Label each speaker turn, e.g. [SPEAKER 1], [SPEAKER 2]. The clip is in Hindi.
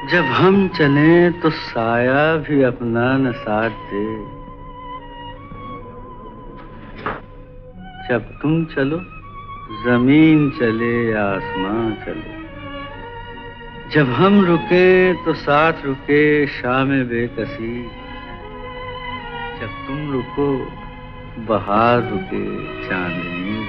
[SPEAKER 1] जब हम चलें तो साया भी अपना न साथ दे। जब तुम चलो जमीन चले या आसमां चले। जब हम रुके तो साथ रुके शाम बेकसी। जब तुम रुको बहार रुके चांदनी